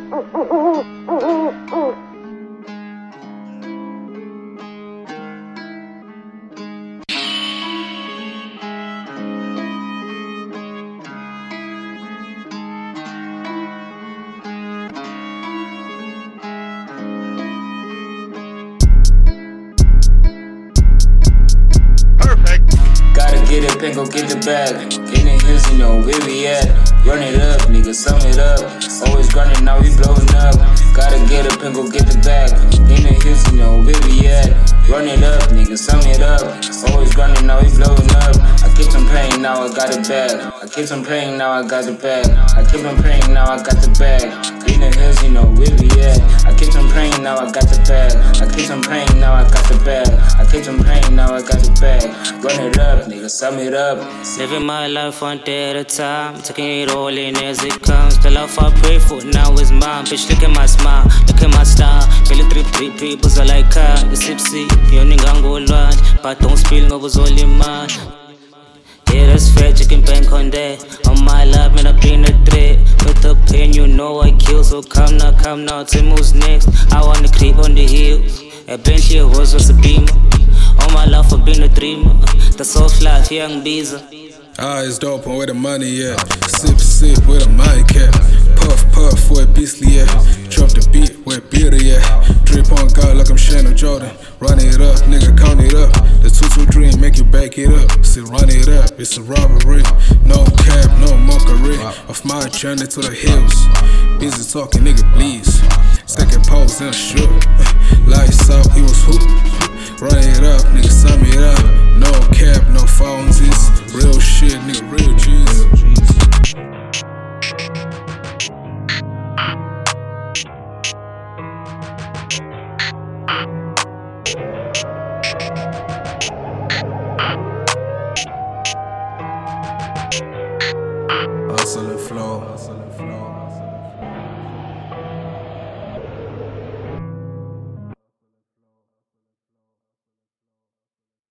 Gotta get it, pen, go get the bag. In the hills, you know where we at. Run it up, nigga, sum it up. Always grinding, now we blowing up. Gotta get it, pen, go get the bag. In the hills, you know where we at. Run it up, nigga, sum it up. Always grinding, now we blowing up. I keep on praying, now I got it back. I keep on praying, now I got the bag. I keep on praying, now I got the bag. In the hills, you know where we at. I keep on praying, now I got the bag. I keep on praying, now I got the bag. I keep on praying, now I got the bag. Run it up, nigga, sum it up. Living my life one day at a time, taking it all in as it comes. The love I pray for now is mine. Bitch, look at my smile, look at my style. Feel it three people are like car. It's tipsy, you nigga go lunch, but don't spill no was all in mine. Yeah, that's fair, chicken bank on that. On my life, man, I've been a threat. With the pain, you know I kill. So come now, Timo's next. I wanna creep on the hills. A Bentley, a horse was a beamer. All my life, I've been a dreamer. The soft life, young Beezer. Eyes dope on where the money at. Sip where the mic at. Puff where beastly at. Drop the beat where beauty at. Drip on God like I'm Shannon Jordan. Run it up, nigga, count it up. The 2-2 dream make you back it up. Say run it up, it's a robbery. No cap, no mockery. Off my journey to the hills. Busy talking, nigga, please. Second pose and shook. Lights out, he was hooked. Run it up, nigga, sum it up. No cap, no phones, it's real shit, nigga, real G's. Hustle and flow.